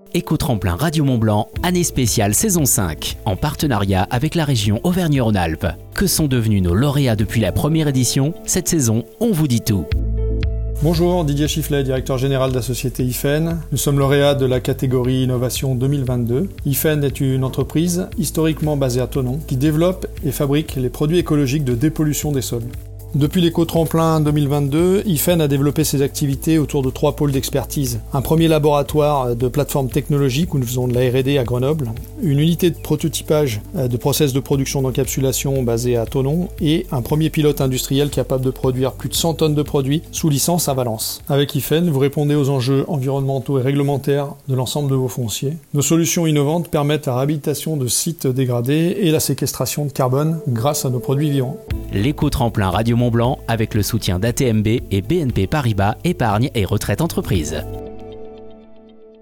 Éco-tremplin Radio Mont-Blanc, année spéciale saison 5, en partenariat avec la région Auvergne-Rhône-Alpes. Que sont devenus nos lauréats depuis la première édition? Cette saison, on vous dit tout. Bonjour, Didier Chifflet, directeur général de la société IFEN. Nous sommes lauréats de la catégorie Innovation 2022. IFEN est une entreprise historiquement basée à Thonon qui développe et fabrique les produits écologiques de dépollution des sols. Depuis l'éco-tremplin 2022, IFEN a développé ses activités autour de 3 pôles d'expertise. Un premier laboratoire de plateforme technologique où nous faisons de la R&D à Grenoble, une unité de prototypage de process de production d'encapsulation basée à Thonon et un premier pilote industriel capable de produire plus de 100 tonnes de produits sous licence à Valence. Avec IFEN, vous répondez aux enjeux environnementaux et réglementaires de l'ensemble de vos fonciers. Nos solutions innovantes permettent la réhabilitation de sites dégradés et la séquestration de carbone grâce à nos produits vivants. L'éco-tremplin Radio Mont-Blanc avec le soutien d'ATMB et BNP Paribas Épargne et Retraite Entreprise.